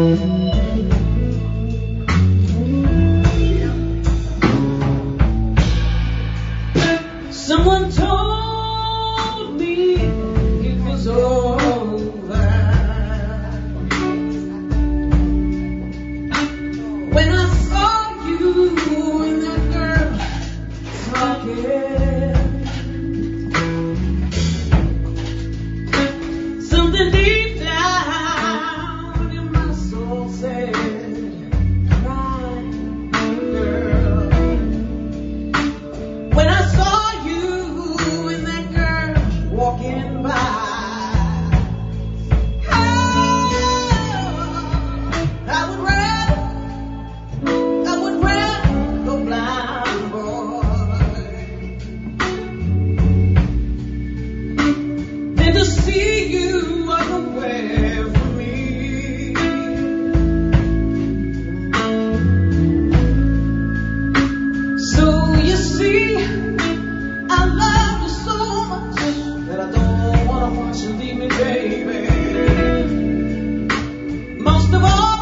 Someone told me it was over when I saw you and that girl talking. Something deep down in my soul said, crying girl. When I saw walking by, I would rather go blind, boy, than to see you unaware from me. So you see, I love you so much that I don't want to watch you leave me, baby. Most of all,